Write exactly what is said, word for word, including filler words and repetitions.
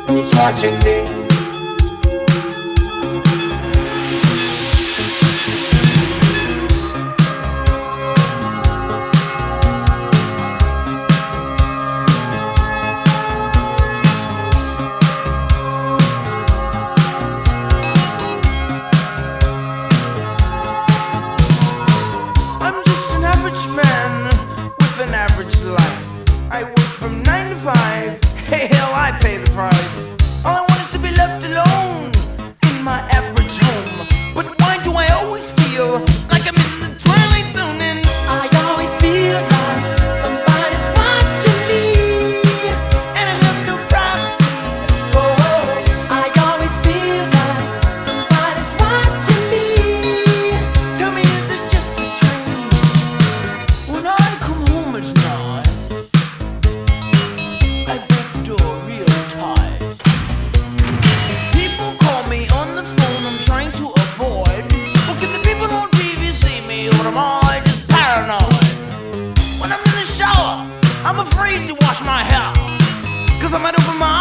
who's watching me. I'm just an average man with an average life. I work from nine to five. Hey, hell, I pay the price. All I want is to be left alone in my average home. But why do I always feel like I'm in the twilight zone? And I always feel like somebody's watching me, and I have no privacy. Oh, oh. I always feel like somebody's watching me. Tell me, is it just a dream? When I come home at night, I break the door real tight. People call me on the phone, I'm trying to avoid. Well, can the people on T V see me, or am I just paranoid? When I'm in the shower, I'm afraid to wash my hair, cause I might open my